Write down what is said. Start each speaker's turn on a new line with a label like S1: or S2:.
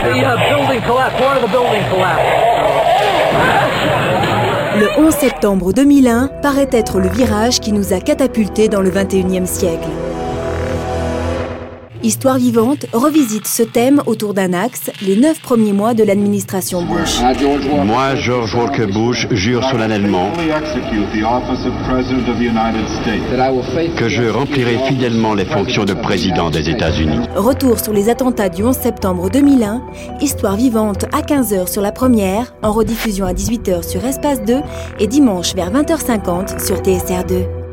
S1: Le 11 septembre 2001 paraît être le virage qui nous a catapultés dans le 21e siècle. Histoire vivante revisite ce thème autour d'un axe, les 9 premiers mois de l'administration Bush.
S2: Moi, George Walker Bush, jure solennellement que je remplirai fidèlement les fonctions de président des États-Unis.
S1: Retour sur les attentats du 11 septembre 2001, Histoire vivante à 15h sur la première, en rediffusion à 18h sur Espace 2 et dimanche vers 20h50 sur TSR2.